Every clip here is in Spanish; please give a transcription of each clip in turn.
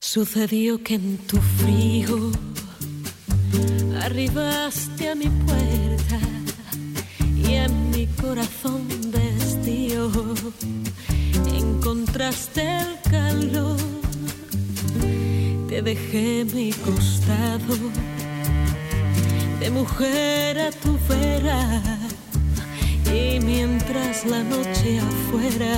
Sucedió que en tu frío arribaste a mi puerta y en mi corazón vestido encontraste el calor. Te dejé mi costado de mujer a tu vera y mientras la noche afuera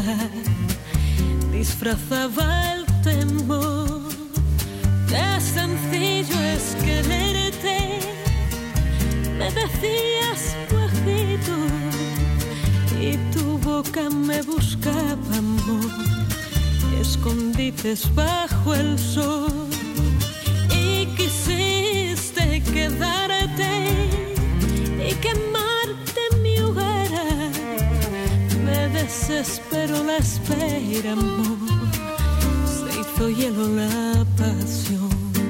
disfrazaba el temor. Qué sencillo es quererte, me decías bajito y tu boca me buscaba amor, escondites bajo el sol y quisiste quedarte y quemarte en mi hoguera. Me desesperó la espera, amor, se hizo hielo la pasión.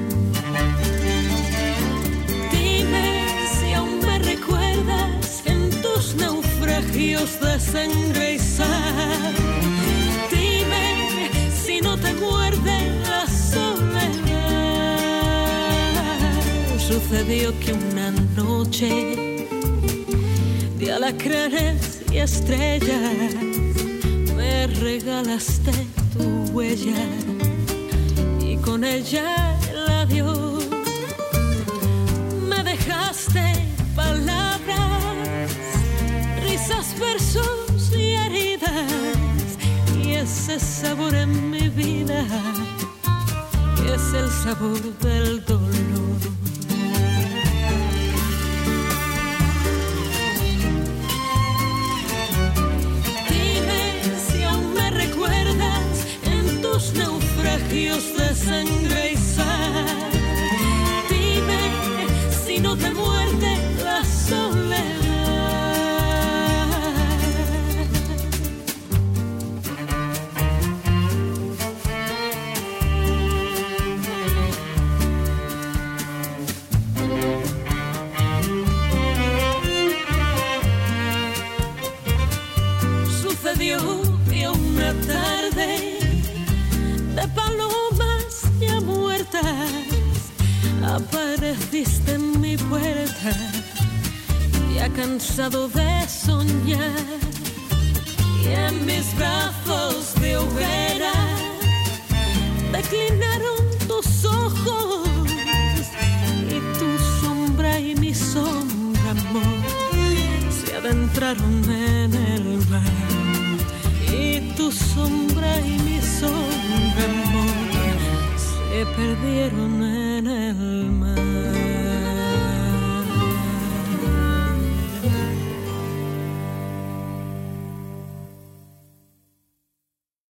Dime si aún me recuerdas en tus naufragios de sangre y sal. Dime si no te muerde la soledad. Sucedió que una noche de alacranes y estrellas me regalaste tu huella y con ella el adiós. Me dejaste palabras, risas, versos y heridas, y ese sabor en mi vida es el sabor del dolor. Naufragios de sangre y sal. Dime si no te muerde la soledad. Sucedió que una tarde de palomas ya muertas apareciste en mi puerta, ya cansado de soñar, y en mis brazos de hoguera declinaron tus ojos y tu sombra y mi sombra, amor, se adentraron en el mar. Y tu sombra y mi sombra, amor, se perdieron en el